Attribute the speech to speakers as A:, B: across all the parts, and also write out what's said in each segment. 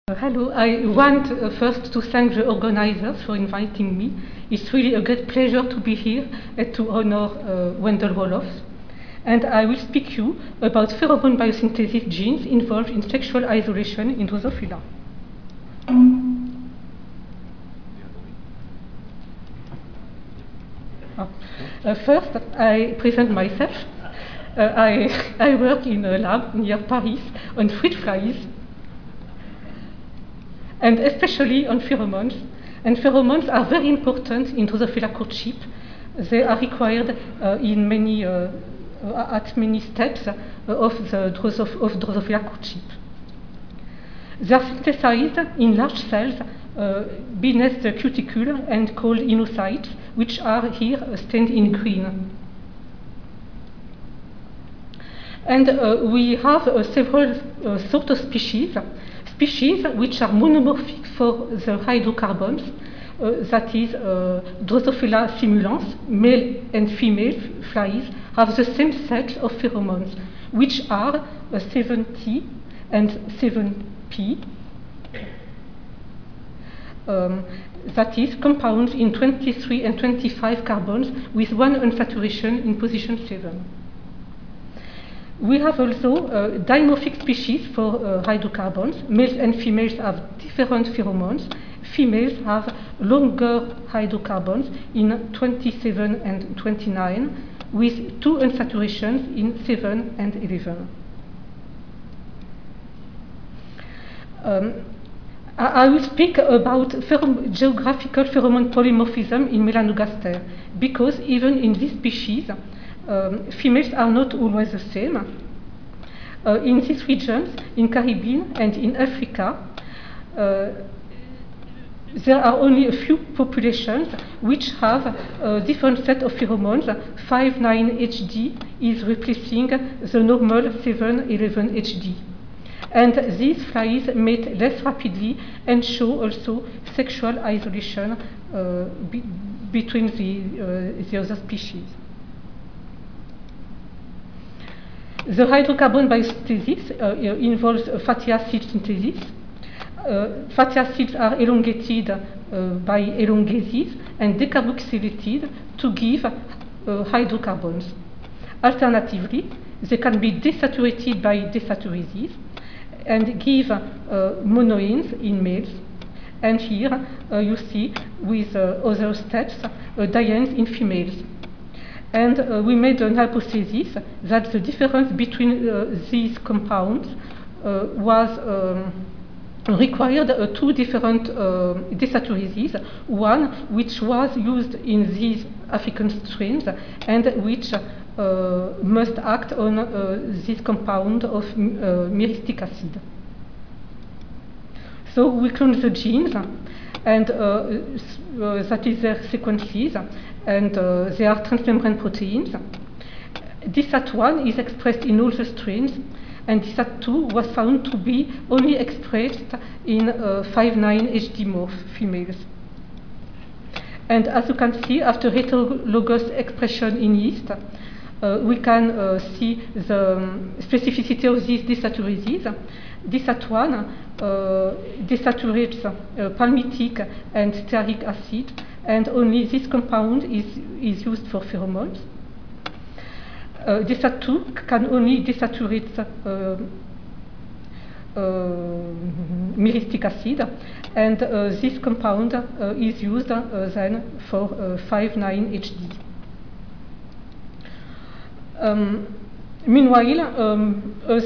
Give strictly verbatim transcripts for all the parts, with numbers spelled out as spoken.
A: Uh, hello, I want uh, first to thank the organizers for inviting me. It's really a great pleasure to be here and to honor uh, Wendell Wolofs. And I will speak you about pheromone biosynthesis genes involved in sexual isolation in Drosophila. Oh. Uh, first, I present myself. Uh, I, I work in a lab near Paris on fruit flies, and especially on pheromones. And pheromones are very important in Drosophila courtship. They are required uh, in many, uh, at many steps uh, of the Drosoph of Drosophila courtship. They are synthesized in large cells uh, beneath the cuticle and called inocytes, which are here stained in green. And uh, we have uh, several uh, sort of species. Species which are monomorphic for the hydrocarbons, uh, that is, uh, Drosophila simulans, male and female flies, have the same set of pheromones, which are uh, seven T and seven P. Um, that is, compounds in twenty-three and twenty-five carbons with one unsaturation in position seven. We have also uh, dimorphic species for uh, hydrocarbons. Males and females have different pheromones. Females have longer hydrocarbons in twenty-seven and twenty-nine, with two unsaturations in seven and eleven. Um, I, I will speak about pherom geographical pheromone polymorphism in Melanogaster, because even in this species, Um, females are not always the same. Uh, in these regions, in Caribbean and in Africa, uh, there are only a few populations which have a different set of pheromones. five nine H D is replacing the normal seven eleven H D. And these flies mate less rapidly and show also sexual isolation uh, be between the, uh, the other species. The hydrocarbon biosynthesis uh, involves uh, fatty acid synthesis. Uh, fatty acids are elongated uh, by elongases and decarboxylated to give uh, hydrocarbons. Alternatively, they can be desaturated by desaturases and give uh, monoenes in males. And here uh, you see with uh, other steps uh, dienes in females. And uh, we made an hypothesis that the difference between uh, these compounds uh, was um, required uh, two different uh, desaturases, one which was used in these African strains and which uh, must act on uh, this compound of uh, myristic acid. So we clone the genes, and uh, uh, that is their sequences, and uh, they are transmembrane proteins. D S A T one is expressed in all the strains, and D S A T two was found to be only expressed in uh, five nine H D morph females. And as you can see, after heterologous expression in yeast, uh, we can uh, see the um, specificity of these desaturases. D S A T one uh, desaturates uh, palmitic and stearic acid, and only this compound is, is used for pheromones. Uh, D S A T two can only desaturate uh, uh, myristic acid, and uh, this compound uh, is used uh, then for uh, five nine H D. Um, meanwhile, um, a,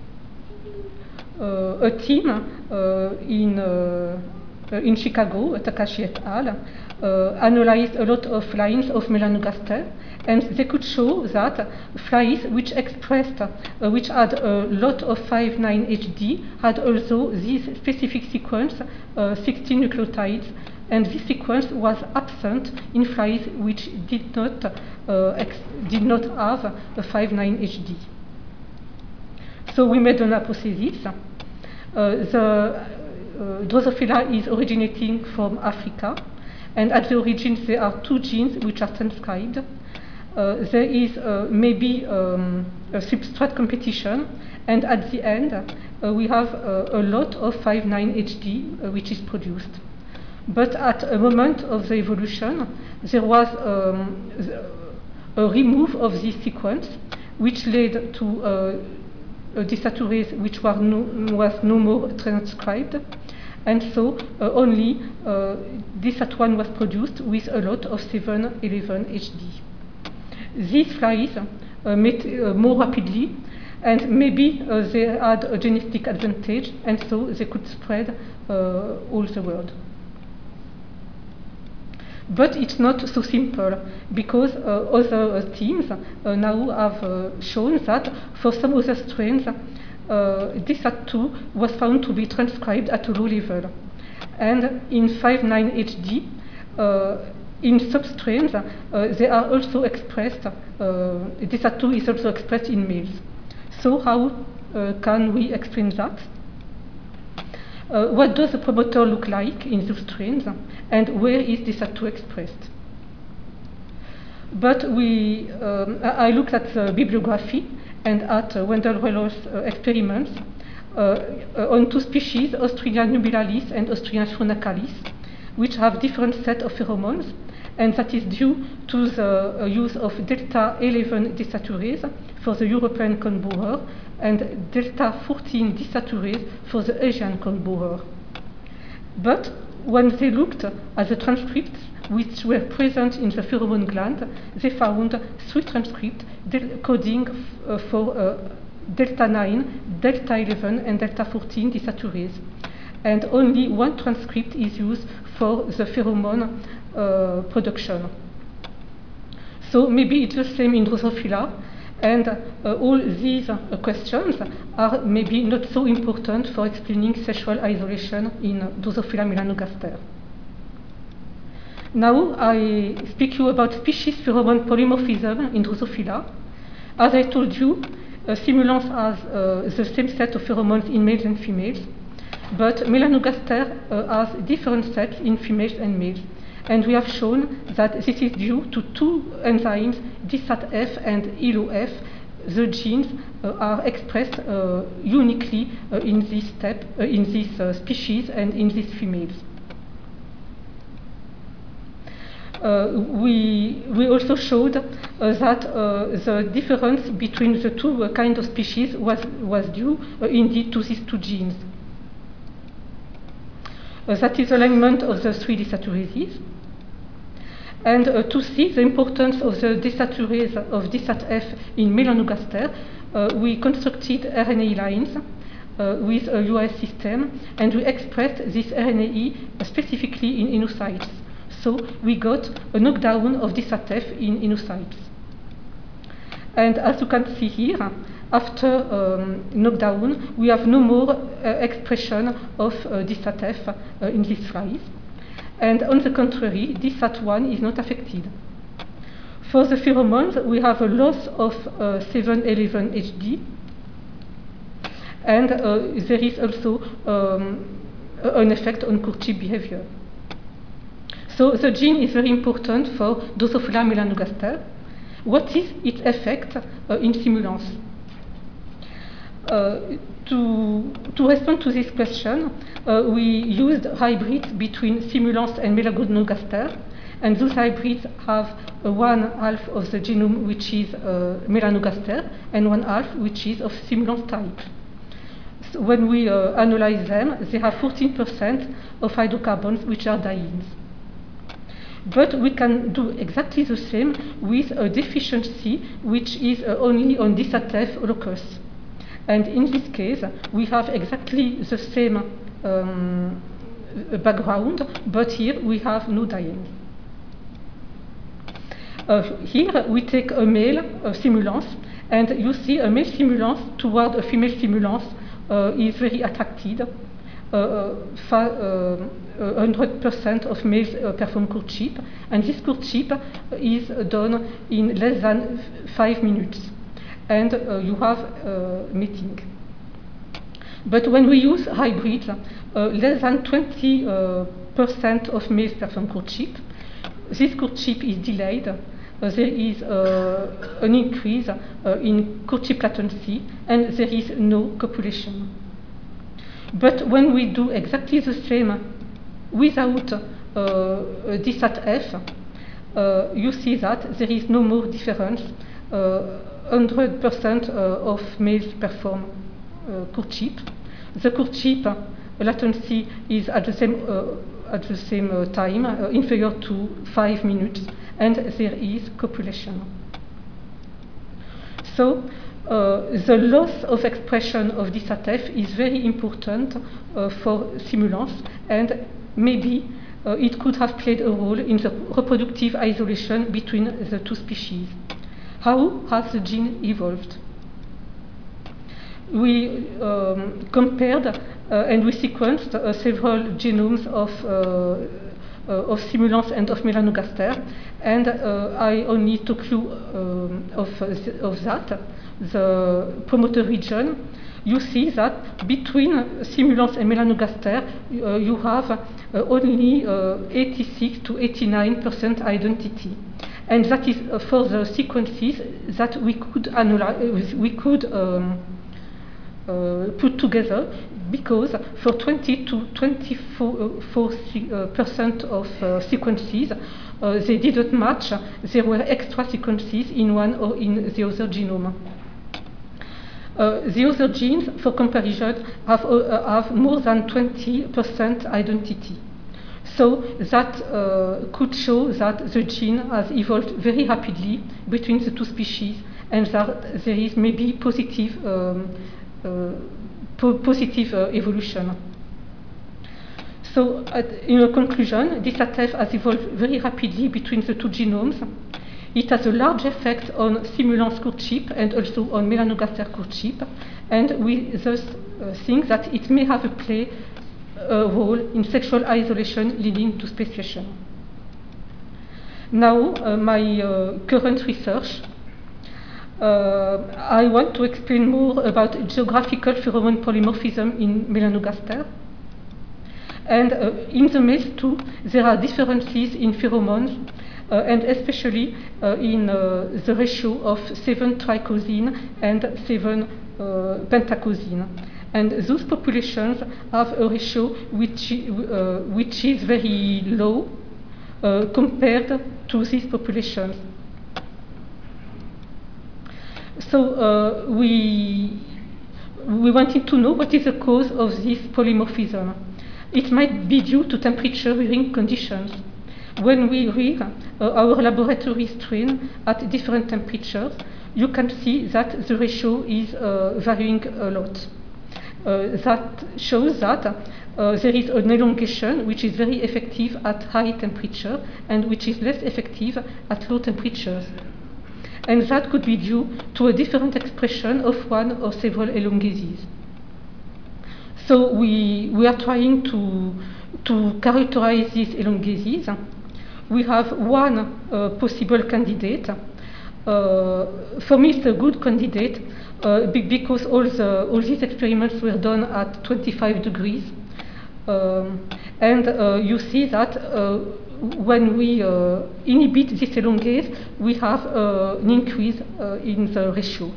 A: uh, a team uh, in, uh, in Chicago, Takashi et al., Uh, analyzed a lot of lines of Melanogaster, and they could show that flies which expressed, uh, which had a lot of five nine H D, had also this specific sequence, uh, sixteen nucleotides, and this sequence was absent in flies which did not, uh, ex did not have a five nine H D. So we made an hypothesis. Uh, the uh, Drosophila is originating from Africa. And at the origin, there are two genes which are transcribed. Uh, there is uh, maybe um, a substrate competition, and at the end, uh, we have uh, a lot of five nine H D uh, which is produced. But at a moment of the evolution, there was um, a remove of this sequence, which led to uh, a desaturase which was no, was no more transcribed. And so uh, only uh, DSAT one was produced with a lot of seven eleven H D. These flies uh, mate uh, more rapidly, and maybe uh, they had a genetic advantage, and so they could spread uh, all the world. But it's not so simple, because uh, other uh, teams uh, now have uh, shown that for some other strains, uh, DSAT two was found to be transcribed at a low level. And in five nine H D, uh, in substrains, uh, they are also expressed, uh, DSAT two is also expressed in males. So how uh, can we explain that? Uh, what does the promoter look like in those strains, and where is DSAT two expressed? But we, um, I looked at the bibliography and at uh, Wendell-Weller's uh, experiments uh, uh, on two species, Ostrinia nubilalis and Ostrinia schronacalis, which have different set of pheromones, and that is due to the uh, use of delta eleven desaturase for the European corn borer and delta fourteen desaturase for the Asian corn borer. But when they looked at the transcripts which were present in the pheromone gland, they found three transcripts coding uh, for uh, delta nine, delta eleven, and delta fourteen desaturase. And only one transcript is used for the pheromone uh, production. So maybe it's the same in Drosophila, and uh, all these uh, questions are maybe not so important for explaining sexual isolation in Drosophila melanogaster. Now I speak you about species pheromone polymorphism in Drosophila. As I told you, uh, Simulans has uh, the same set of pheromones in males and females, but melanogaster uh, has different sets in females and males. And we have shown that this is due to two enzymes, DSAT F and I L O F. The genes uh, are expressed uh, uniquely uh, in this step, uh, in this uh, species and in these females. Uh, we, we also showed uh, that uh, the difference between the two uh, kind of species was, was due uh, indeed to these two genes. Uh, that is alignment of the three desaturases. And uh, to see the importance of the desaturase of DSAT F in melanogaster, uh, we constructed R N A lines uh, with a U A S system, and we expressed this R N A E specifically in inocytes. So we got a knockdown of DSAT F in inocytes. And as you can see here, after um, knockdown, we have no more uh, expression of uh, DSAT F uh, in these flies. And on the contrary, DSAT one is not affected. For the pheromones, we have a loss of uh, seven eleven H D, and uh, there is also um, an effect on courtship behavior. So the gene is very important for Drosophila melanogaster. What is its effect uh, in Simulans? Uh, to, to respond to this question, uh, we used hybrids between Simulans and melanogaster, and those hybrids have uh, one half of the genome which is uh, melanogaster and one half which is of Simulans type. So when we uh, analyze them, they have fourteen percent of hydrocarbons which are dienes. But we can do exactly the same with a deficiency which is uh, only on DSAT F locus. And in this case, we have exactly the same um, background, but here we have no dienes. Uh, here we take a male uh, Simulans, and you see a male Simulans toward a female Simulans uh, is very attracted. Uh, uh, one hundred percent of males uh, perform courtship, and this courtship is done in less than five minutes. And uh, you have uh, mating. But when we use hybrids, uh, less than twenty percent uh, of males perform courtship. This courtship is delayed. Uh, there is uh, an increase uh, in courtship latency, and there is no copulation. But when we do exactly the same without uh, D SAT F, uh, you see that there is no more difference. Uh, one hundred percent uh, of males perform uh, courtship. The courtship latency is at the same uh, at the same uh, time uh, inferior to five minutes, and there is copulation. So uh, the loss of expression of D SAT F is very important uh, for simulants, and maybe uh, it could have played a role in the reproductive isolation between the two species. How has the gene evolved? We um, compared uh, and we sequenced uh, several genomes of, uh, uh, of simulants and of melanogaster, and uh, I only took you um, of, uh, of that, the promoter region. You see that between simulants and melanogaster, uh, you have uh, only uh, eighty-six to eighty-nine percent identity. And that is uh, for the sequences that we could analyze, we could um, uh, put together, because for twenty to twenty-four percent of uh, sequences, uh, they didn't match. There were extra sequences in one or in the other genome. Uh, the other genes, for comparison, have, uh, have more than twenty percent identity. So that uh, could show that the gene has evolved very rapidly between the two species, and that there is maybe positive, um, uh, po positive uh, evolution. So, at, in a conclusion, D SAT F has evolved very rapidly between the two genomes. It has a large effect on simulants courtship and also on melanogaster courtship, and we thus uh, think that it may have a play a role in sexual isolation leading to speciation. Now, uh, my uh, current research, uh, I want to explain more about geographical pheromone polymorphism in melanogaster. And uh, in the males too, there are differences in pheromones, uh, and especially uh, in uh, the ratio of seven tricosine and seven uh, pentacosine. And those populations have a ratio which, uh, which is very low uh, compared to these populations. So uh, we, we wanted to know what is the cause of this polymorphism. It might be due to temperature varying conditions. When we read uh, our laboratory strain at different temperatures, you can see that the ratio is uh, varying a lot. Uh, that shows that uh, there is an elongation which is very effective at high temperature and which is less effective at low temperatures. And that could be due to a different expression of one or several elongases. So we, we are trying to, to characterize these elongases. We have one uh, possible candidate. Uh, for me, it's a good candidate uh, because all, the, all these experiments were done at twenty-five degrees. Um, and uh, you see that uh, when we uh, inhibit this elongase, we have uh, an increase uh, in the ratio.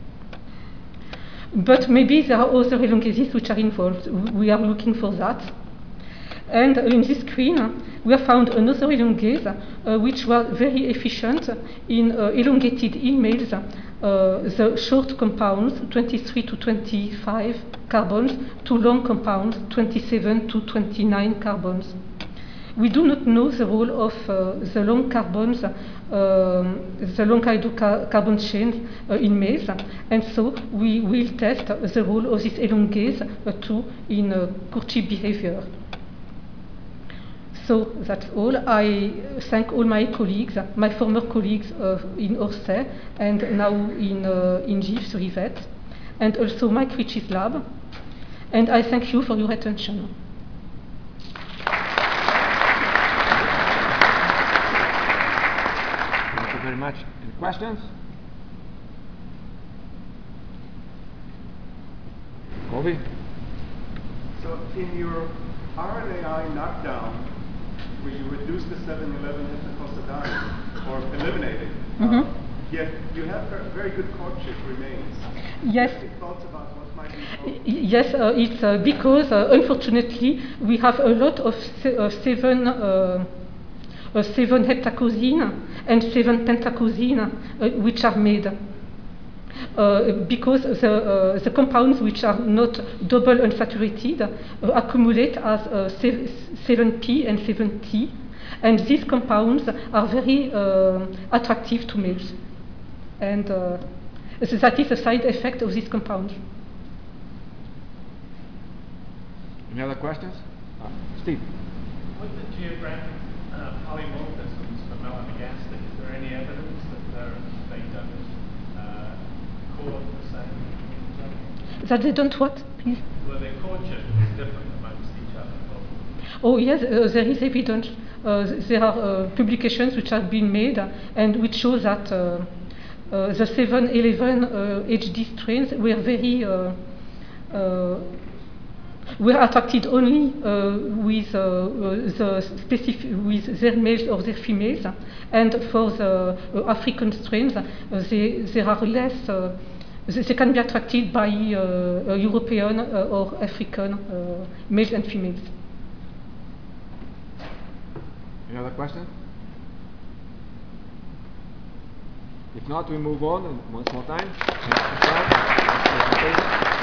A: But maybe there are other elongases which are involved. We are looking for that. And in this screen, we have found another elongase uh, which was very efficient in uh, elongated in males, uh, the short compounds, twenty-three to twenty-five carbons, to long compounds, twenty-seven to twenty-nine carbons. We do not know the role of uh, the long carbons, um, the long hydrocarbon chains uh, in males, and so we will test the role of this elongase uh, too in uh, courtship behavior. So that's all. I thank all my colleagues, my former colleagues uh, in Orsay and now in, uh, in Givre sur Yvette, and also Mike Ritchie's lab. And I thank you for your attention.
B: Thank you very much. Any questions? Kobe?
C: So in your R N A I knockdown, where you reduce the seven eleven heptacosadiene or eliminate it, mm-hmm. uh, yet you have very good courtship remains.
A: Yes.
C: Any thoughts about what might be wrong?
A: Yes, uh, it's uh, because uh, unfortunately we have a lot of se uh, seven uh, uh, seven heptacosine and seven pentacosine uh, which are made. Uh, because the, uh, the compounds which are not double unsaturated uh, accumulate as uh, seven P and seven T, and these compounds are very uh, attractive to males, and uh, so that is a side effect of these compounds.
B: Any other questions? Uh, Steve?
D: With the geographic uh, polymorphisms for melanogaster, is there any evidence that they don't uh, court the same in each other?
A: That they don't what, please?
D: Well, their courtship is different amongst each other.
A: Oh yes, uh, there is evidence. Uh, there are uh, publications which have been made uh, and which show that uh, uh, the seven eleven uh, H D strains were very uh, uh, were attracted only uh, with uh, uh, the specific with their males or their females, and for the uh, African strains, uh, they they are less. Uh, they, they can be attracted by uh, European uh, or African uh, males and females.
B: Any other questions? If not, we move on, and once more time.